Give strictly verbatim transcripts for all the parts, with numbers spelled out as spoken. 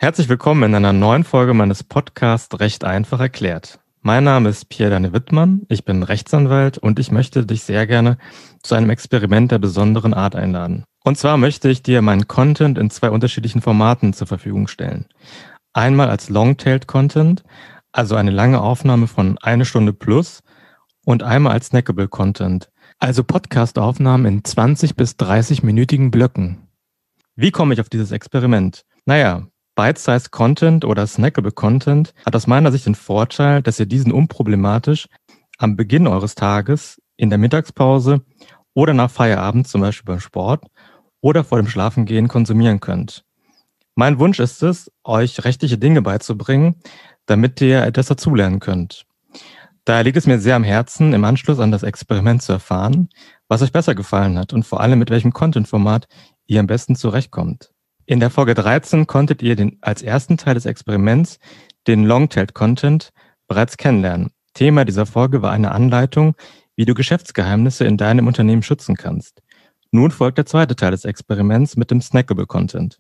Herzlich willkommen in einer neuen Folge meines Podcasts Recht einfach erklärt. Mein Name ist Pierre-Daniel Wittmann, ich bin Rechtsanwalt und ich möchte dich sehr gerne zu einem Experiment der besonderen Art einladen. Und zwar möchte ich dir meinen Content in zwei unterschiedlichen Formaten zur Verfügung stellen. Einmal als Long-Tailed Content, also eine lange Aufnahme von eine Stunde plus, und einmal als Snackable Content, also Podcast-Aufnahmen in zwanzig bis dreißig-minütigen Blöcken. Wie komme ich auf dieses Experiment? Naja, Bite-Size Content oder Snackable Content hat aus meiner Sicht den Vorteil, dass ihr diesen unproblematisch am Beginn eures Tages, in der Mittagspause oder nach Feierabend, zum Beispiel beim Sport oder vor dem Schlafengehen konsumieren könnt. Mein Wunsch ist es, euch rechtliche Dinge beizubringen, damit ihr etwas dazulernen könnt. Daher liegt es mir sehr am Herzen, im Anschluss an das Experiment zu erfahren, was euch besser gefallen hat und vor allem mit welchem Content-Format ihr am besten zurechtkommt. In der Folge dreizehn konntet ihr den, als ersten Teil des Experiments den Long-Tailed Content bereits kennenlernen. Thema dieser Folge war eine Anleitung, wie du Geschäftsgeheimnisse in deinem Unternehmen schützen kannst. Nun folgt der zweite Teil des Experiments mit dem Snackable Content.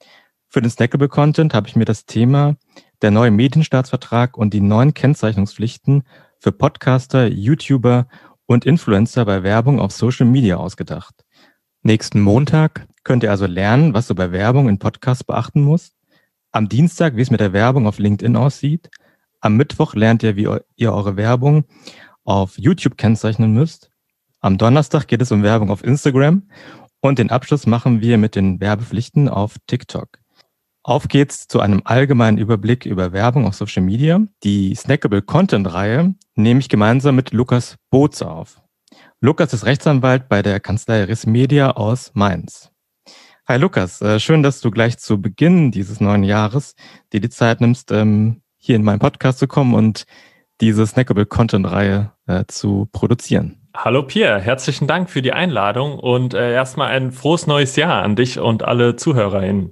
Für den Snackable Content habe ich mir das Thema der neue Medienstaatsvertrag und die neuen Kennzeichnungspflichten für Podcaster, YouTuber und Influencer bei Werbung auf Social Media ausgedacht. Nächsten Montag könnt ihr also lernen, was du bei Werbung in Podcasts beachten musst. Am Dienstag, wie es mit der Werbung auf LinkedIn aussieht. Am Mittwoch lernt ihr, wie ihr eure Werbung auf YouTube kennzeichnen müsst. Am Donnerstag geht es um Werbung auf Instagram. Und den Abschluss machen wir mit den Werbepflichten auf TikTok. Auf geht's zu einem allgemeinen Überblick über Werbung auf Social Media. Die Snackable Content-Reihe nehme ich gemeinsam mit Lukas Bootzer auf. Lukas ist Rechtsanwalt bei der Kanzlei Riss Media aus Mainz. Hi Lukas, schön, dass du gleich zu Beginn dieses neuen Jahres dir die Zeit nimmst, hier in meinen Podcast zu kommen und diese Snackable Content-Reihe zu produzieren. Hallo Pierre, herzlichen Dank für die Einladung und erstmal ein frohes neues Jahr an dich und alle ZuhörerInnen.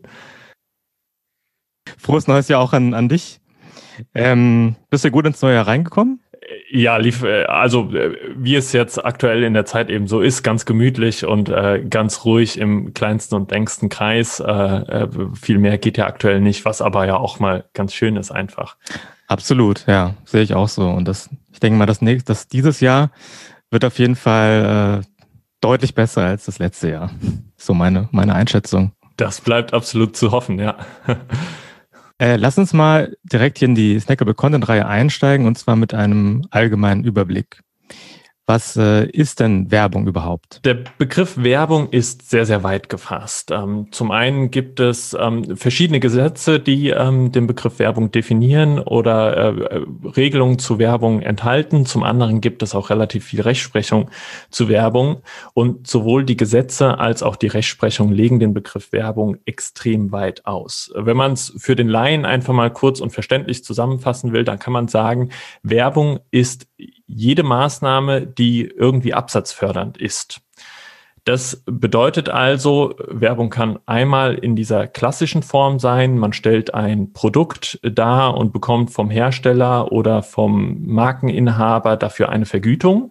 Frohes neues Jahr auch an, an dich. Ähm, bist du gut ins neue Jahr reingekommen? Ja, lief, also wie es jetzt aktuell in der Zeit eben so ist, ganz gemütlich und äh, ganz ruhig im kleinsten und engsten Kreis. Äh, viel mehr geht ja aktuell nicht, was aber ja auch mal ganz schön ist einfach. Absolut, ja, sehe ich auch so. Und das, ich denke mal, das nächste, das dieses Jahr wird auf jeden Fall äh, deutlich besser als das letzte Jahr. So meine, meine Einschätzung. Das bleibt absolut zu hoffen, ja. Äh, lass uns mal direkt hier in die Snackable Content-Reihe einsteigen und zwar mit einem allgemeinen Überblick. Was äh, ist denn Werbung überhaupt? Der Begriff Werbung ist sehr, sehr weit gefasst. Ähm, zum einen gibt es ähm, verschiedene Gesetze, die ähm, den Begriff Werbung definieren oder äh, Regelungen zu Werbung enthalten. Zum anderen gibt es auch relativ viel Rechtsprechung zu Werbung. Und sowohl die Gesetze als auch die Rechtsprechung legen den Begriff Werbung extrem weit aus. Wenn man es für den Laien einfach mal kurz und verständlich zusammenfassen will, dann kann man sagen, Werbung ist jede Maßnahme, die irgendwie absatzfördernd ist. Das bedeutet also, Werbung kann einmal in dieser klassischen Form sein, man stellt ein Produkt dar und bekommt vom Hersteller oder vom Markeninhaber dafür eine Vergütung.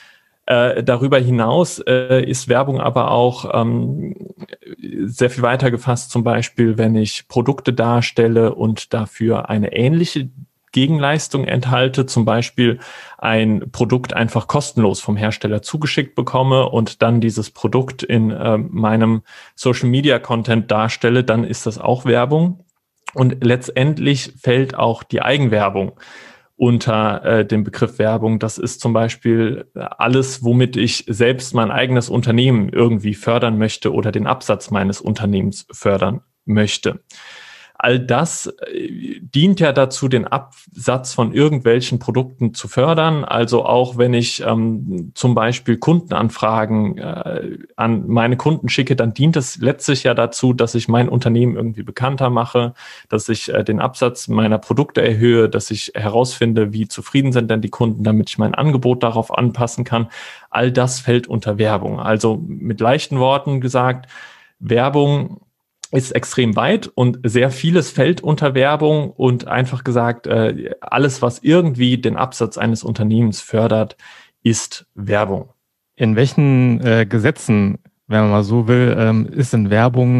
Äh, darüber hinaus äh, ist Werbung aber auch ähm, sehr viel weiter gefasst, zum Beispiel, wenn ich Produkte darstelle und dafür eine ähnliche Gegenleistung enthalte, zum Beispiel ein Produkt einfach kostenlos vom Hersteller zugeschickt bekomme und dann dieses Produkt in äh, meinem Social Media Content darstelle, dann ist das auch Werbung. Und letztendlich fällt auch die Eigenwerbung unter äh, den Begriff Werbung. Das ist zum Beispiel alles, womit ich selbst mein eigenes Unternehmen irgendwie fördern möchte oder den Absatz meines Unternehmens fördern möchte. All das dient ja dazu, den Absatz von irgendwelchen Produkten zu fördern. Also auch wenn ich ähm, zum Beispiel Kundenanfragen äh, an meine Kunden schicke, dann dient es letztlich ja dazu, dass ich mein Unternehmen irgendwie bekannter mache, dass ich äh, den Absatz meiner Produkte erhöhe, dass ich herausfinde, wie zufrieden sind denn die Kunden, damit ich mein Angebot darauf anpassen kann. All das fällt unter Werbung. Also mit leichten Worten gesagt, Werbung ist extrem weit und sehr vieles fällt unter Werbung und einfach gesagt, äh, alles, was irgendwie den Absatz eines Unternehmens fördert, ist Werbung. In welchen äh, Gesetzen, wenn man mal so will, ähm, ist denn Werbung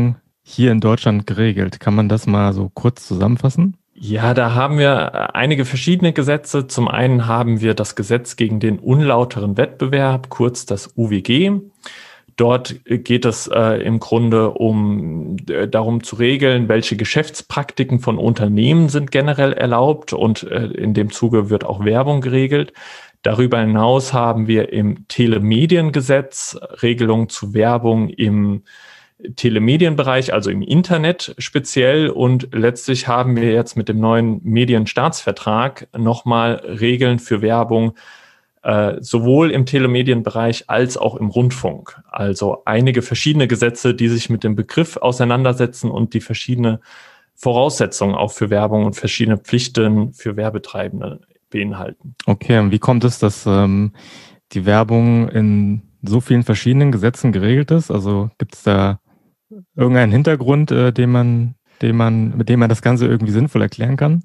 hier in Deutschland geregelt? Kann man das mal so kurz zusammenfassen? Ja, da haben wir einige verschiedene Gesetze. Zum einen haben wir das Gesetz gegen den unlauteren Wettbewerb, kurz das U W G. Dort geht es äh, im Grunde um äh, darum zu regeln, welche Geschäftspraktiken von Unternehmen sind generell erlaubt, und äh, in dem Zuge wird auch Werbung geregelt. Darüber hinaus haben wir im Telemediengesetz Regelungen zu Werbung im Telemedienbereich, also im Internet speziell, und letztlich haben wir jetzt mit dem neuen Medienstaatsvertrag nochmal Regeln für Werbung äh, sowohl im Telemedienbereich als auch im Rundfunk. Also einige verschiedene Gesetze, die sich mit dem Begriff auseinandersetzen und die verschiedene Voraussetzungen auch für Werbung und verschiedene Pflichten für Werbetreibende beinhalten. Okay, und wie kommt es, dass ähm, die Werbung in so vielen verschiedenen Gesetzen geregelt ist? Also gibt es da irgendeinen Hintergrund, äh, den man, den man, mit dem man das Ganze irgendwie sinnvoll erklären kann?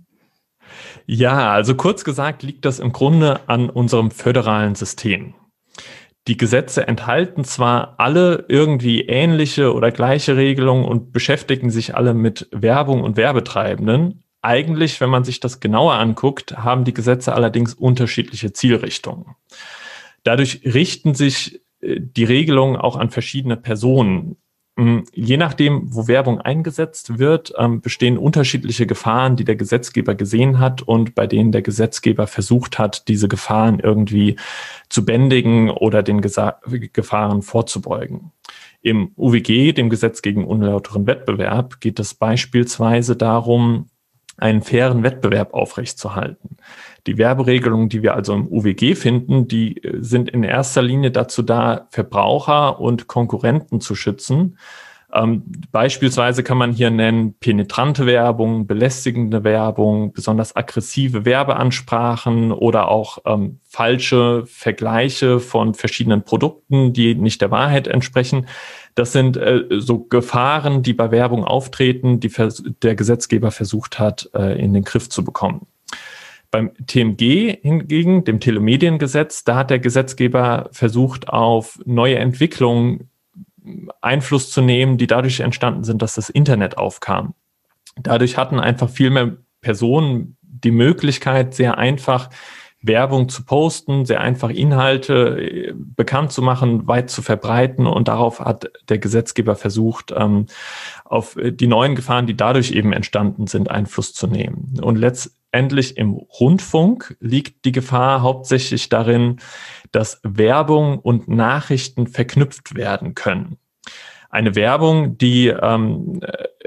Ja, also kurz gesagt liegt das im Grunde an unserem föderalen System. Die Gesetze enthalten zwar alle irgendwie ähnliche oder gleiche Regelungen und beschäftigen sich alle mit Werbung und Werbetreibenden. Eigentlich, wenn man sich das genauer anguckt, haben die Gesetze allerdings unterschiedliche Zielrichtungen. Dadurch richten sich die Regelungen auch an verschiedene Personen. Je nachdem, wo Werbung eingesetzt wird, bestehen unterschiedliche Gefahren, die der Gesetzgeber gesehen hat und bei denen der Gesetzgeber versucht hat, diese Gefahren irgendwie zu bändigen oder den Gesa- Gefahren vorzubeugen. Im U W G, dem Gesetz gegen unlauteren Wettbewerb, geht es beispielsweise darum, einen fairen Wettbewerb aufrechtzuerhalten. Die Werberegelungen, die wir also im U W G finden, die sind in erster Linie dazu da, Verbraucher und Konkurrenten zu schützen. Ähm, beispielsweise kann man hier nennen penetrante Werbung, belästigende Werbung, besonders aggressive Werbeansprachen oder auch ähm, falsche Vergleiche von verschiedenen Produkten, die nicht der Wahrheit entsprechen. Das sind äh, so Gefahren, die bei Werbung auftreten, die vers- der Gesetzgeber versucht hat, äh, in den Griff zu bekommen. Beim T M G hingegen, dem Telemediengesetz, da hat der Gesetzgeber versucht, auf neue Entwicklungen Einfluss zu nehmen, die dadurch entstanden sind, dass das Internet aufkam. Dadurch hatten einfach viel mehr Personen die Möglichkeit, sehr einfach Werbung zu posten, sehr einfach Inhalte bekannt zu machen, weit zu verbreiten, und darauf hat der Gesetzgeber versucht, ähm, auf die neuen Gefahren, die dadurch eben entstanden sind, Einfluss zu nehmen. Und letztendlich im Rundfunk liegt die Gefahr hauptsächlich darin, dass Werbung und Nachrichten verknüpft werden können. Eine Werbung, die ähm,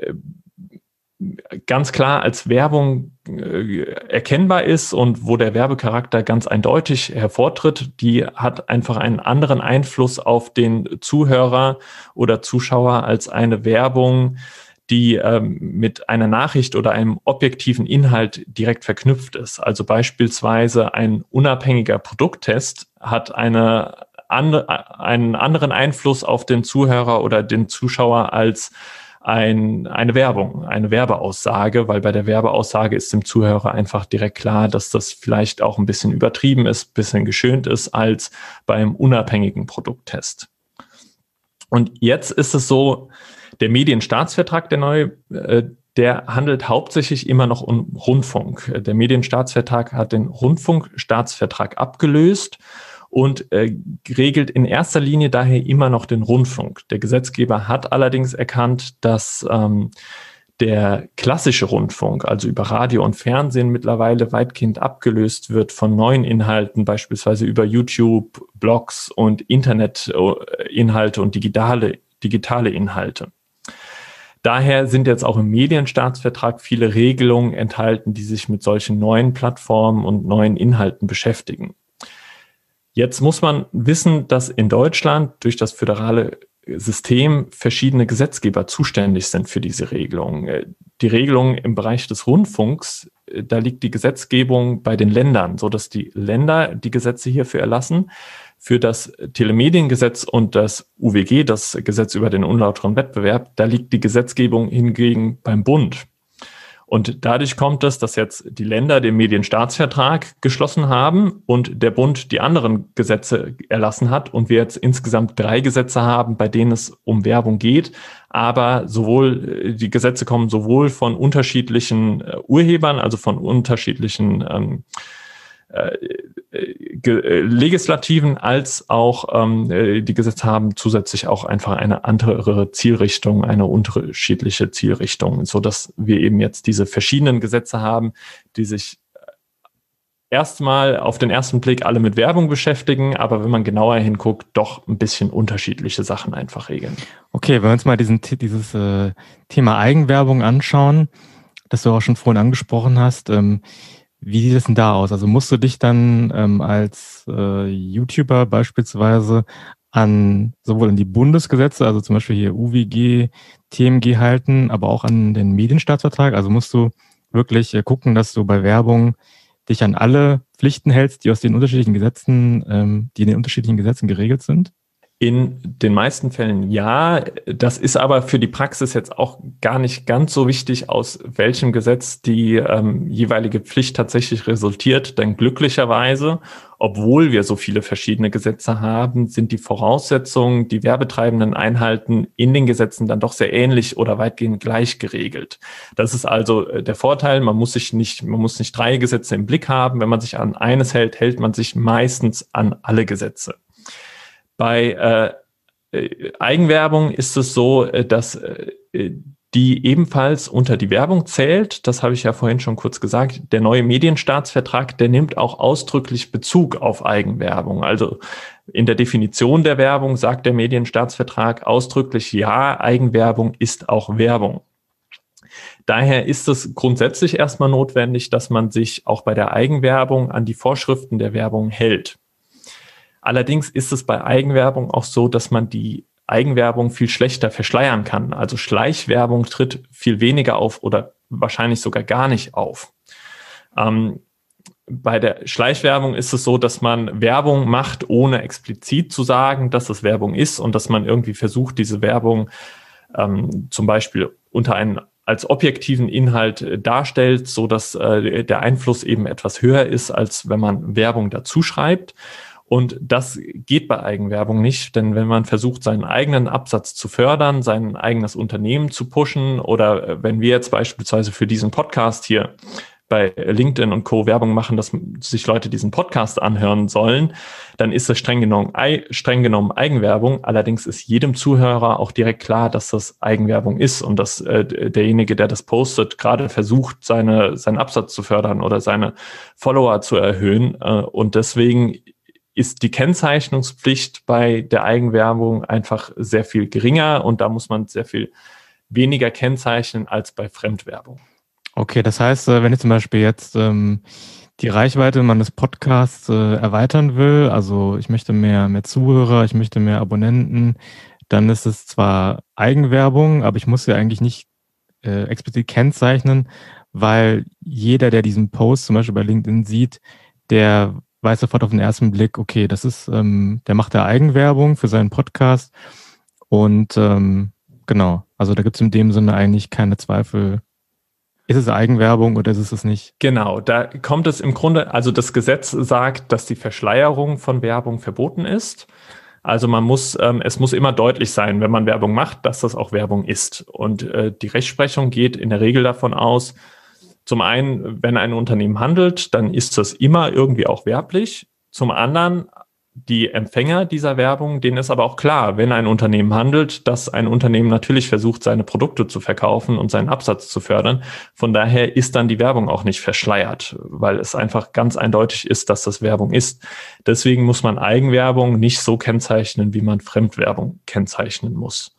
ganz klar als Werbung äh, erkennbar ist und wo der Werbecharakter ganz eindeutig hervortritt, die hat einfach einen anderen Einfluss auf den Zuhörer oder Zuschauer als eine Werbung, die ähm, mit einer Nachricht oder einem objektiven Inhalt direkt verknüpft ist. Also beispielsweise ein unabhängiger Produkttest hat eine andere, einen anderen Einfluss auf den Zuhörer oder den Zuschauer als ein, eine Werbung, eine Werbeaussage, weil bei der Werbeaussage ist dem Zuhörer einfach direkt klar, dass das vielleicht auch ein bisschen übertrieben ist, ein bisschen geschönt ist als beim unabhängigen Produkttest. Und jetzt ist es so, der Medienstaatsvertrag, der neue, der handelt hauptsächlich immer noch um Rundfunk. Der Medienstaatsvertrag hat den Rundfunkstaatsvertrag abgelöst und äh, regelt in erster Linie daher immer noch den Rundfunk. Der Gesetzgeber hat allerdings erkannt, dass ähm, der klassische Rundfunk, also über Radio und Fernsehen, mittlerweile weitgehend abgelöst wird von neuen Inhalten, beispielsweise über YouTube, Blogs und Internetinhalte und digitale, digitale Inhalte. Daher sind jetzt auch im Medienstaatsvertrag viele Regelungen enthalten, die sich mit solchen neuen Plattformen und neuen Inhalten beschäftigen. Jetzt muss man wissen, dass in Deutschland durch das föderale System verschiedene Gesetzgeber zuständig sind für diese Regelungen. Die Regelungen im Bereich des Rundfunks, da liegt die Gesetzgebung bei den Ländern, sodass die Länder die Gesetze hierfür erlassen. Für das Telemediengesetz und das U W G, das Gesetz über den unlauteren Wettbewerb, da liegt die Gesetzgebung hingegen beim Bund. Und dadurch kommt es, dass jetzt die Länder den Medienstaatsvertrag geschlossen haben und der Bund die anderen Gesetze erlassen hat und wir jetzt insgesamt drei Gesetze haben, bei denen es um Werbung geht. Aber sowohl die Gesetze kommen sowohl von unterschiedlichen äh, Urhebern, also von unterschiedlichen ähm, äh, äh, Legislativen, als auch ähm, die Gesetze haben zusätzlich auch einfach eine andere Zielrichtung, eine unterschiedliche Zielrichtung, so dass wir eben jetzt diese verschiedenen Gesetze haben, die sich erstmal auf den ersten Blick alle mit Werbung beschäftigen, aber wenn man genauer hinguckt, doch ein bisschen unterschiedliche Sachen einfach regeln. Okay, wenn wir uns mal diesen, dieses äh, Thema Eigenwerbung anschauen, das du auch schon vorhin angesprochen hast, ähm, wie sieht es denn da aus? Also musst du dich dann ähm, als äh, YouTuber beispielsweise an sowohl an die Bundesgesetze, also zum Beispiel hier U W G, T M G halten, aber auch an den Medienstaatsvertrag? Also musst du wirklich äh, gucken, dass du bei Werbung dich an alle Pflichten hältst, die aus den unterschiedlichen Gesetzen, ähm, die in den unterschiedlichen Gesetzen geregelt sind? In den meisten Fällen ja. Das ist aber für die Praxis jetzt auch gar nicht ganz so wichtig, aus welchem Gesetz die ähm, jeweilige Pflicht tatsächlich resultiert. Denn glücklicherweise, obwohl wir so viele verschiedene Gesetze haben, sind die Voraussetzungen, die Werbetreibenden einhalten, in den Gesetzen dann doch sehr ähnlich oder weitgehend gleich geregelt. Das ist also der Vorteil. Man muss sich nicht, man muss nicht drei Gesetze im Blick haben. Wenn man sich an eines hält, hält man sich meistens an alle Gesetze. Bei äh, Eigenwerbung ist es so, dass äh, die ebenfalls unter die Werbung zählt. Das habe ich ja vorhin schon kurz gesagt. Der neue Medienstaatsvertrag, der nimmt auch ausdrücklich Bezug auf Eigenwerbung. Also in der Definition der Werbung sagt der Medienstaatsvertrag ausdrücklich, ja, Eigenwerbung ist auch Werbung. Daher ist es grundsätzlich erstmal notwendig, dass man sich auch bei der Eigenwerbung an die Vorschriften der Werbung hält. Allerdings ist es bei Eigenwerbung auch so, dass man die Eigenwerbung viel schlechter verschleiern kann. Also Schleichwerbung tritt viel weniger auf oder wahrscheinlich sogar gar nicht auf. Ähm, bei der Schleichwerbung ist es so, dass man Werbung macht, ohne explizit zu sagen, dass es Werbung ist und dass man irgendwie versucht, diese Werbung ähm, zum Beispiel unter einen als objektiven Inhalt äh, darstellt, so dass äh, der Einfluss eben etwas höher ist, als wenn man Werbung dazu schreibt. Und das geht bei Eigenwerbung nicht, denn wenn man versucht, seinen eigenen Absatz zu fördern, sein eigenes Unternehmen zu pushen oder wenn wir jetzt beispielsweise für diesen Podcast hier bei LinkedIn und Co. Werbung machen, dass sich Leute diesen Podcast anhören sollen, dann ist das streng genommen, streng genommen Eigenwerbung. Allerdings ist jedem Zuhörer auch direkt klar, dass das Eigenwerbung ist und dass äh, derjenige, der das postet, gerade versucht, seine, seinen Absatz zu fördern oder seine Follower zu erhöhen. Äh, und deswegen ist die Kennzeichnungspflicht bei der Eigenwerbung einfach sehr viel geringer und da muss man sehr viel weniger kennzeichnen als bei Fremdwerbung. Okay, das heißt, wenn ich zum Beispiel jetzt ähm, die Reichweite meines Podcasts äh, erweitern will, also ich möchte mehr, mehr Zuhörer, ich möchte mehr Abonnenten, dann ist es zwar Eigenwerbung, aber ich muss ja eigentlich nicht äh, explizit kennzeichnen, weil jeder, der diesen Post zum Beispiel bei LinkedIn sieht, der weiß sofort auf den ersten Blick, okay, das ist, ähm, der macht da Eigenwerbung für seinen Podcast und ähm, genau, also da gibt es in dem Sinne eigentlich keine Zweifel. Ist es Eigenwerbung oder ist es es nicht? Genau, da kommt es im Grunde, also das Gesetz sagt, dass die Verschleierung von Werbung verboten ist. Also man muss, ähm, es muss immer deutlich sein, wenn man Werbung macht, dass das auch Werbung ist. Und äh, die Rechtsprechung geht in der Regel davon aus, zum einen, wenn ein Unternehmen handelt, dann ist das immer irgendwie auch werblich. Zum anderen, die Empfänger dieser Werbung, denen ist aber auch klar, wenn ein Unternehmen handelt, dass ein Unternehmen natürlich versucht, seine Produkte zu verkaufen und seinen Absatz zu fördern. Von daher ist dann die Werbung auch nicht verschleiert, weil es einfach ganz eindeutig ist, dass das Werbung ist. Deswegen muss man Eigenwerbung nicht so kennzeichnen, wie man Fremdwerbung kennzeichnen muss.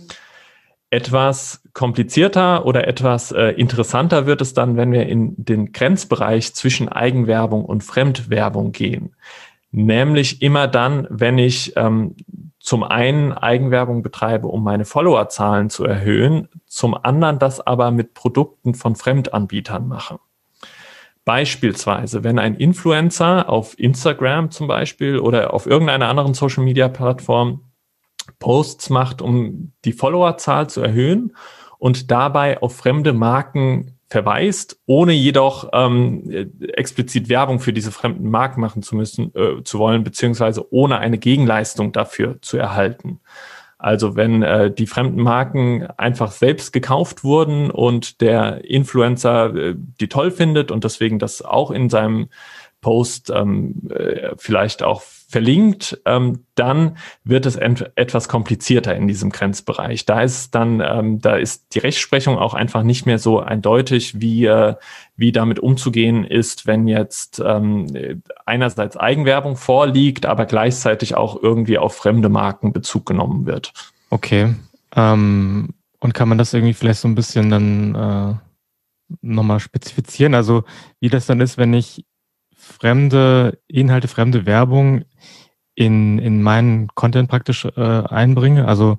Etwas komplizierter oder etwas äh, interessanter wird es dann, wenn wir in den Grenzbereich zwischen Eigenwerbung und Fremdwerbung gehen. Nämlich immer dann, wenn ich ähm, zum einen Eigenwerbung betreibe, um meine Followerzahlen zu erhöhen, zum anderen das aber mit Produkten von Fremdanbietern mache. Beispielsweise, wenn ein Influencer auf Instagram zum Beispiel oder auf irgendeiner anderen Social-Media-Plattform Posts macht, um die Followerzahl zu erhöhen und dabei auf fremde Marken verweist, ohne jedoch ähm, explizit Werbung für diese fremden Marken machen zu müssen, äh, zu wollen, beziehungsweise ohne eine Gegenleistung dafür zu erhalten. Also wenn äh, die fremden Marken einfach selbst gekauft wurden und der Influencer äh, die toll findet und deswegen das auch in seinem Post ähm, äh, vielleicht auch verlinkt, ähm, dann wird es ent- etwas komplizierter in diesem Grenzbereich. Da ist dann, ähm, da ist die Rechtsprechung auch einfach nicht mehr so eindeutig, wie äh, wie damit umzugehen ist, wenn jetzt ähm, einerseits Eigenwerbung vorliegt, aber gleichzeitig auch irgendwie auf fremde Marken Bezug genommen wird. Okay. Ähm, und kann man das irgendwie vielleicht so ein bisschen dann äh, nochmal spezifizieren? Also wie das dann ist, wenn ich fremde Inhalte, fremde Werbung in, in meinen Content praktisch äh, einbringe? Also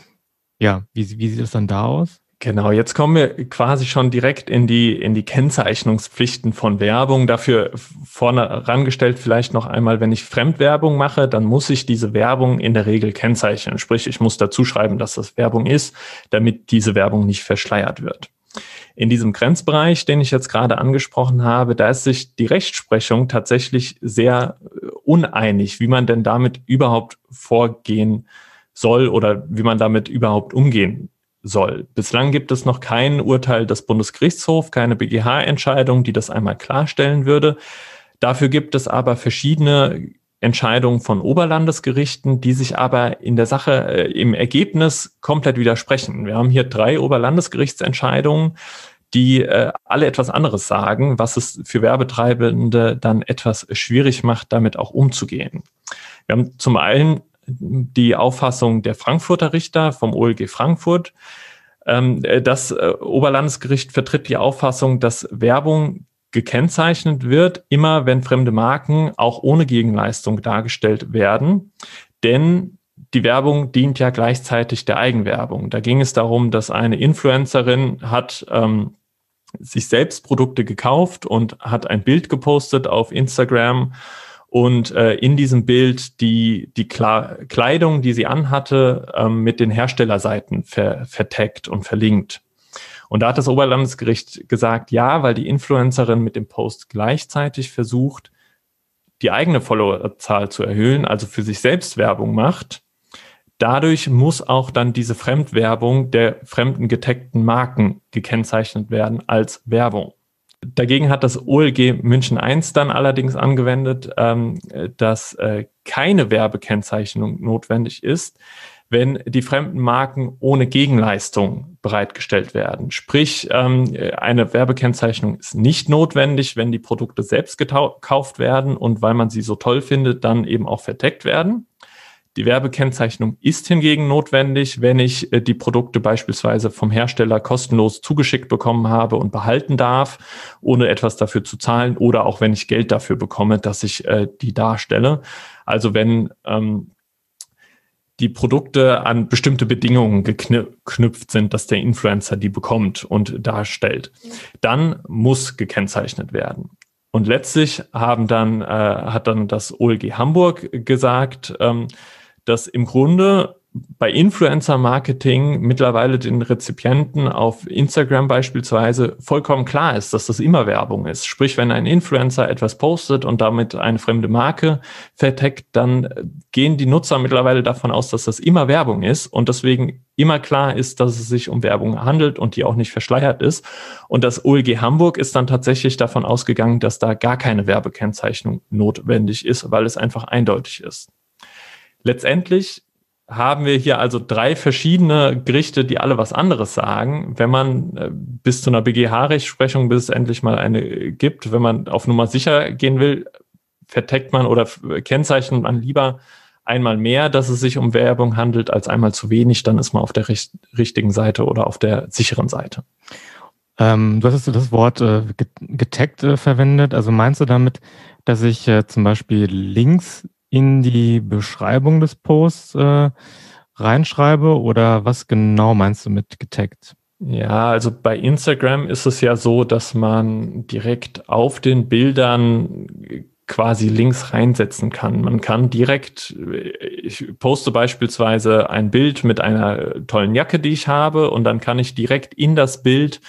ja, wie, wie sieht es dann da aus? Genau, jetzt kommen wir quasi schon direkt in die, in die Kennzeichnungspflichten von Werbung. Dafür vorne rangestellt vielleicht noch einmal, wenn ich Fremdwerbung mache, dann muss ich diese Werbung in der Regel kennzeichnen. Sprich, ich muss dazu schreiben, dass das Werbung ist, damit diese Werbung nicht verschleiert wird. In diesem Grenzbereich, den ich jetzt gerade angesprochen habe, da ist sich die Rechtsprechung tatsächlich sehr uneinig, wie man denn damit überhaupt vorgehen soll oder wie man damit überhaupt umgehen soll. Bislang gibt es noch kein Urteil des Bundesgerichtshofs, keine B G H-Entscheidung, die das einmal klarstellen würde. Dafür gibt es aber verschiedene Entscheidungen von Oberlandesgerichten, die sich aber in der Sache, äh, im Ergebnis komplett widersprechen. Wir haben hier drei Oberlandesgerichtsentscheidungen, die äh, alle etwas anderes sagen, was es für Werbetreibende dann etwas schwierig macht, damit auch umzugehen. Wir haben zum einen die Auffassung der Frankfurter Richter vom O L G Frankfurt. Ähm, das äh, Oberlandesgericht vertritt die Auffassung, dass Werbung gekennzeichnet wird, immer wenn fremde Marken auch ohne Gegenleistung dargestellt werden. Denn die Werbung dient ja gleichzeitig der Eigenwerbung. Da ging es darum, dass eine Influencerin hat ähm, sich selbst Produkte gekauft und hat ein Bild gepostet auf Instagram und äh, in diesem Bild die die Kla- Kleidung, die sie anhatte, ähm, mit den Herstellerseiten ver- vertaggt und verlinkt. Und da hat das Oberlandesgericht gesagt, ja, weil die Influencerin mit dem Post gleichzeitig versucht, die eigene Followerzahl zu erhöhen, also für sich selbst Werbung macht. Dadurch muss auch dann diese Fremdwerbung der fremden getagten Marken gekennzeichnet werden als Werbung. Dagegen hat das O L G München eins dann allerdings angewendet, ähm, dass äh, keine Werbekennzeichnung notwendig ist, wenn die fremden Marken ohne Gegenleistung bereitgestellt werden. Sprich, ähm, eine Werbekennzeichnung ist nicht notwendig, wenn die Produkte selbst gekauft werden und weil man sie so toll findet, dann eben auch vertaggt werden. Die Werbekennzeichnung ist hingegen notwendig, wenn ich äh, die Produkte beispielsweise vom Hersteller kostenlos zugeschickt bekommen habe und behalten darf, ohne etwas dafür zu zahlen, oder auch wenn ich Geld dafür bekomme, dass ich äh, die darstelle. Also wenn ähm, die Produkte an bestimmte Bedingungen geknüpft sind, dass der Influencer die bekommt und darstellt, dann muss gekennzeichnet werden. Und letztlich haben dann, äh, hat dann das O L G Hamburg gesagt, ähm, dass im Grunde bei Influencer-Marketing mittlerweile den Rezipienten auf Instagram beispielsweise vollkommen klar ist, dass das immer Werbung ist. Sprich, wenn ein Influencer etwas postet und damit eine fremde Marke vertaggt, dann gehen die Nutzer mittlerweile davon aus, dass das immer Werbung ist und deswegen immer klar ist, dass es sich um Werbung handelt und die auch nicht verschleiert ist. Und das O L G Hamburg ist dann tatsächlich davon ausgegangen, dass da gar keine Werbekennzeichnung notwendig ist, weil es einfach eindeutig ist. Letztendlich haben wir hier also drei verschiedene Gerichte, die alle was anderes sagen. Wenn man äh, bis zu einer B G H-Rechtsprechung, bis es endlich mal eine gibt, wenn man auf Nummer sicher gehen will, vertaggt man oder kennzeichnet man lieber einmal mehr, dass es sich um Werbung handelt, als einmal zu wenig. Dann ist man auf der richt- richtigen Seite oder auf der sicheren Seite. Ähm, du hast das Wort äh, getaggt äh, verwendet. Also meinst du damit, dass ich äh, zum Beispiel Links in die Beschreibung des Posts äh, reinschreibe oder was genau meinst du mit getaggt? Ja, also bei Instagram ist es ja so, dass man direkt auf den Bildern quasi Links reinsetzen kann. Man kann direkt, ich poste beispielsweise ein Bild mit einer tollen Jacke, die ich habe, und dann kann ich direkt in das Bild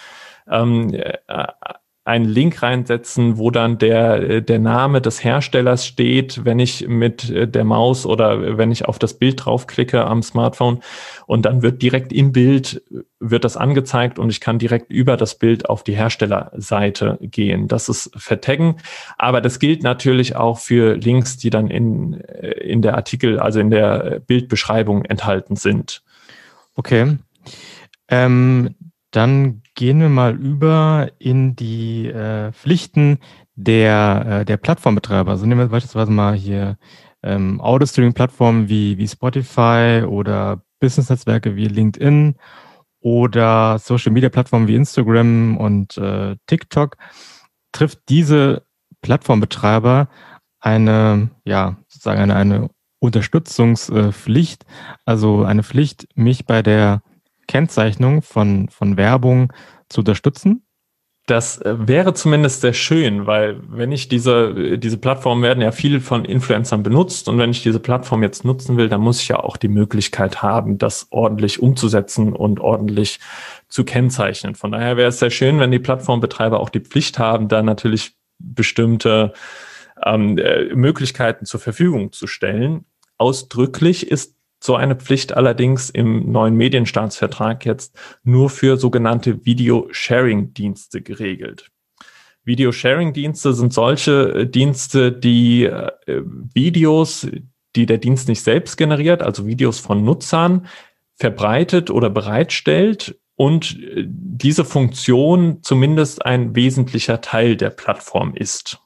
ähm, äh, einen Link reinsetzen, wo dann der, der Name des Herstellers steht, wenn ich mit der Maus oder wenn ich auf das Bild draufklicke am Smartphone, und dann wird direkt im Bild, wird das angezeigt und ich kann direkt über das Bild auf die Herstellerseite gehen. Das ist Vertaggen, aber das gilt natürlich auch für Links, die dann in, in der Artikel, also in der Bildbeschreibung enthalten sind. Okay. Ähm, dann gehen wir mal über in die äh, Pflichten der, äh, der Plattformbetreiber. Also nehmen wir beispielsweise mal hier ähm, Audio-Streaming-Plattformen wie, wie Spotify oder Business-Netzwerke wie LinkedIn oder Social-Media-Plattformen wie Instagram und äh, TikTok. Trifft diese Plattformbetreiber eine, ja, sozusagen eine, eine Unterstützungspflicht, also eine Pflicht, mich bei der Kennzeichnung von, von Werbung zu unterstützen? Das wäre zumindest sehr schön, weil wenn ich diese, diese Plattformen werden ja viel von Influencern benutzt, und wenn ich diese Plattform jetzt nutzen will, dann muss ich ja auch die Möglichkeit haben, das ordentlich umzusetzen und ordentlich zu kennzeichnen. Von daher wäre es sehr schön, wenn die Plattformbetreiber auch die Pflicht haben, da natürlich bestimmte ähm, Möglichkeiten zur Verfügung zu stellen. Ausdrücklich ist so eine Pflicht allerdings im neuen Medienstaatsvertrag jetzt nur für sogenannte Video-Sharing-Dienste geregelt. Video-Sharing-Dienste sind solche Dienste, die äh, Videos, die der Dienst nicht selbst generiert, also Videos von Nutzern, verbreitet oder bereitstellt und diese Funktion zumindest ein wesentlicher Teil der Plattform ist.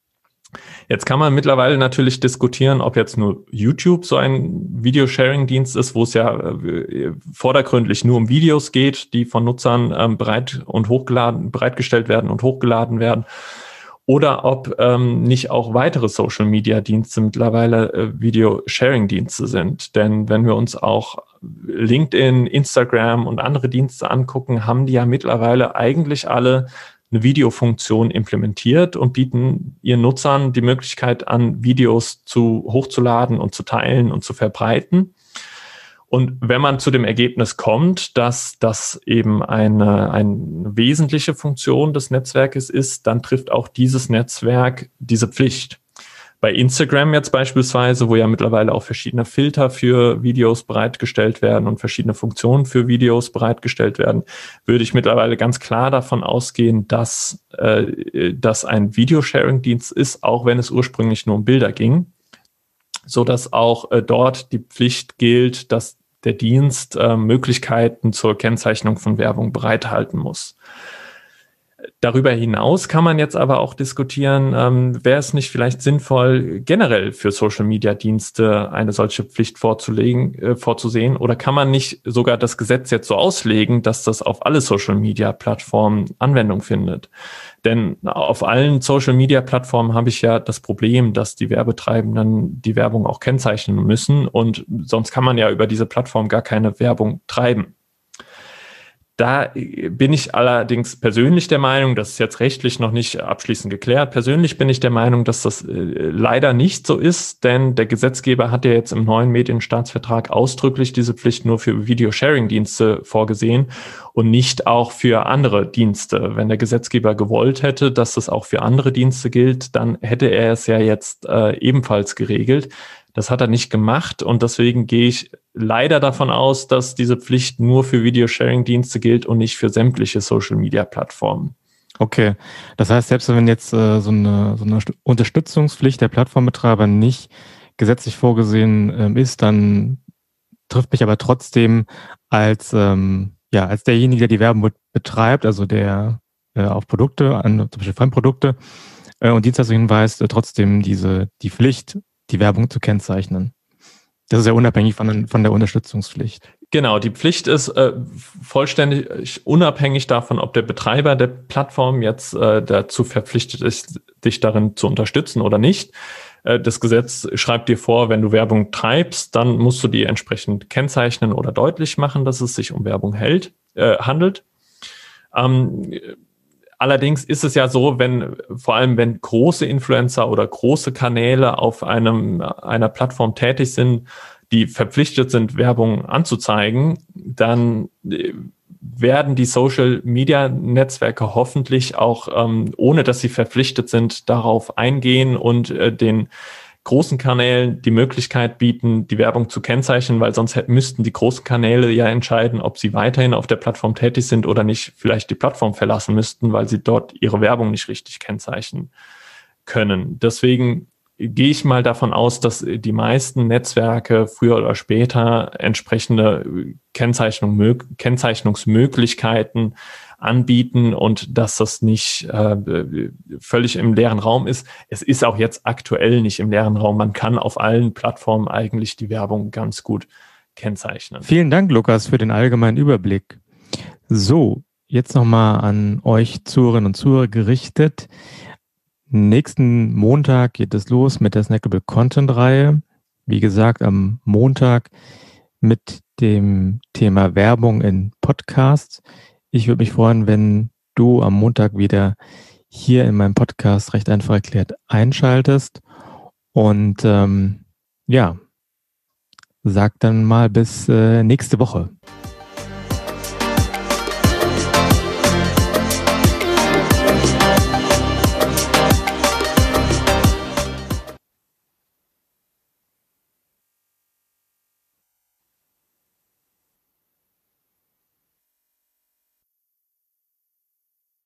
Jetzt kann man mittlerweile natürlich diskutieren, ob jetzt nur YouTube so ein Video-Sharing-Dienst ist, wo es ja äh, vordergründlich nur um Videos geht, die von Nutzern ähm, bereit und hochgeladen, bereitgestellt werden und hochgeladen werden. Oder ob ähm, nicht auch weitere Social-Media-Dienste mittlerweile äh, Video-Sharing-Dienste sind. Denn wenn wir uns auch LinkedIn, Instagram und andere Dienste angucken, haben die ja mittlerweile eigentlich alle eine Videofunktion implementiert und bieten ihren Nutzern die Möglichkeit an, Videos zu hochzuladen und zu teilen und zu verbreiten. Und wenn man zu dem Ergebnis kommt, dass das eben eine, eine wesentliche Funktion des Netzwerkes ist, dann trifft auch dieses Netzwerk diese Pflicht. Bei Instagram jetzt beispielsweise, wo ja mittlerweile auch verschiedene Filter für Videos bereitgestellt werden und verschiedene Funktionen für Videos bereitgestellt werden, würde ich mittlerweile ganz klar davon ausgehen, dass äh, das ein Videosharing-Dienst ist, auch wenn es ursprünglich nur um Bilder ging, so dass auch äh, dort die Pflicht gilt, dass der Dienst äh, Möglichkeiten zur Kennzeichnung von Werbung bereithalten muss. Darüber hinaus kann man jetzt aber auch diskutieren, ähm, wäre es nicht vielleicht sinnvoll, generell für Social-Media-Dienste eine solche Pflicht vorzulegen, äh, vorzusehen, oder kann man nicht sogar das Gesetz jetzt so auslegen, dass das auf alle Social-Media-Plattformen Anwendung findet? Denn auf allen Social-Media-Plattformen habe ich ja das Problem, dass die Werbetreibenden die Werbung auch kennzeichnen müssen, und sonst kann man ja über diese Plattform gar keine Werbung treiben. Da bin ich allerdings persönlich der Meinung, das ist jetzt rechtlich noch nicht abschließend geklärt, persönlich bin ich der Meinung, dass das äh, leider nicht so ist, denn der Gesetzgeber hat ja jetzt im neuen Medienstaatsvertrag ausdrücklich diese Pflicht nur für Video-Sharing-Dienste vorgesehen und nicht auch für andere Dienste. Wenn der Gesetzgeber gewollt hätte, dass das auch für andere Dienste gilt, dann hätte er es ja jetzt äh, ebenfalls geregelt. Das hat er nicht gemacht, und deswegen gehe ich leider davon aus, dass diese Pflicht nur für Video-Sharing-Dienste gilt und nicht für sämtliche Social-Media-Plattformen. Okay, das heißt, selbst wenn jetzt äh, so, eine, so eine Unterstützungspflicht der Plattformbetreiber nicht gesetzlich vorgesehen ähm, ist, dann trifft mich aber trotzdem als, ähm, ja, als derjenige, der die Werbung betreibt, also der äh, auf Produkte, an zum Beispiel Fremdprodukte äh, und Dienstleistungen hinweist, äh, trotzdem diese die Pflicht, die Werbung zu kennzeichnen. Das ist ja unabhängig von, von der Unterstützungspflicht. Genau, die Pflicht ist äh, vollständig unabhängig davon, ob der Betreiber der Plattform jetzt äh, dazu verpflichtet ist, dich darin zu unterstützen oder nicht. Äh, das Gesetz schreibt dir vor, wenn du Werbung treibst, dann musst du die entsprechend kennzeichnen oder deutlich machen, dass es sich um Werbung hält, äh, handelt. Ähm, Allerdings ist es ja so, wenn, vor allem wenn große Influencer oder große Kanäle auf einem, einer Plattform tätig sind, die verpflichtet sind, Werbung anzuzeigen, dann werden die Social-Media-Netzwerke hoffentlich auch, ähm, ohne dass sie verpflichtet sind, darauf eingehen und äh, den großen Kanälen die Möglichkeit bieten, die Werbung zu kennzeichnen, weil sonst hätten, müssten die großen Kanäle ja entscheiden, ob sie weiterhin auf der Plattform tätig sind oder nicht, vielleicht die Plattform verlassen müssten, weil sie dort ihre Werbung nicht richtig kennzeichnen können. Deswegen gehe ich mal davon aus, dass die meisten Netzwerke früher oder später entsprechende Kennzeichnung, Kennzeichnungsmöglichkeiten anbieten und dass das nicht äh, völlig im leeren Raum ist. Es ist auch jetzt aktuell nicht im leeren Raum. Man kann auf allen Plattformen eigentlich die Werbung ganz gut kennzeichnen. Vielen Dank, Lukas, für den allgemeinen Überblick. So, jetzt nochmal an euch Zuhörerinnen und Zuhörer gerichtet. Nächsten Montag geht es los mit der Snackable Content Reihe. Wie gesagt, am Montag mit dem Thema Werbung in Podcasts. Ich würde mich freuen, wenn du am Montag wieder hier in meinem Podcast recht einfach erklärt einschaltest. Und ähm, ja, sag dann mal bis äh, nächste Woche.